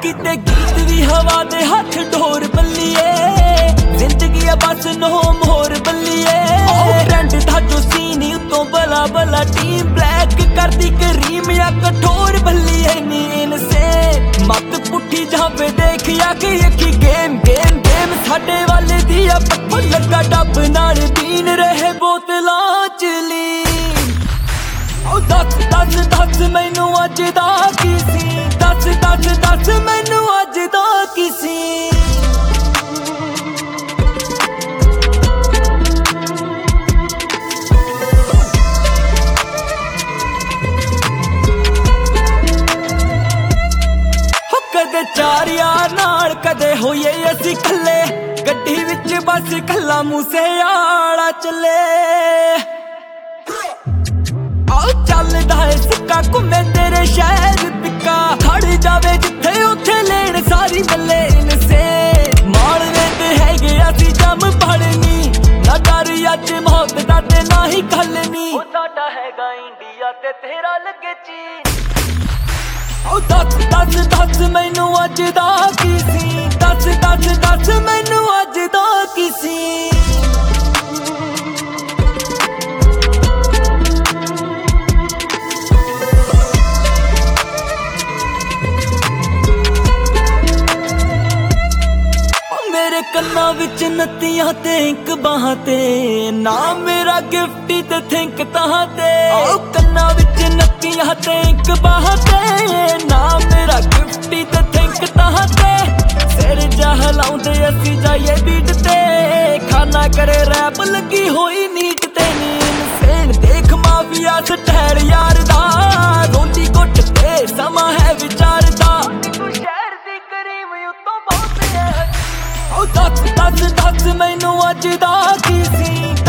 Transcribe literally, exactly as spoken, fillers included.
किते गीत भी हवा दे हाथ ढोर बल्लिए जिंदगी है बस नो मोर बल्लिए ट्रेंड था जो सीनी उतो बला बला टीम ब्लैक कर दी करीम या कठोर बल्लिए नीन से मत पुठी जावे देख या कि यकी गेम गेम गेम साडे वाले दी पक्को लगा डब नाल बीन रहे बोतलां च लीन ओ दस दस दस मैनू अज दा की सी दस दस दस मैनू अज दा की सी कदे चार यार नाल कदे होइए असी कल्ले गड्डी विच बस कल्ला मूसे आला चले आओ चलदा है सिक्का घुमे तेरे शहर पिक्का खड़ जावे जिथे उथे लेन सारी मल्ले इनसे मालवे ते है गया सी जम पड़नी ना डर अज मौत दा ते ना ही गलनी ओ साडा हैगा इंडिया ते तेरा लगे चीन ओ दस दस दस मैनू अज दा की सी दस दस दस मैनू अज दा की सी मेरे कन्ना विच नत्तियां ते इंक बाहां ते ना मेरा गिफ्टी ते थिंक ताहां ते ओ कन्ना विच नत्तियां ते इंक बाहां ते ना मेरा गिफ्टी ते थिंक ताहां ते सिर जहलाउंदे असी जाइए बीट ते खाना करे रैप लगी होई नीट ते नीन सेन देख माफिया स्टैल यार दा रोटी घुट ते समा है विचार दा शहर दी करीम उतों बहुत है ओ दस दस दस मैनू अज दा की सी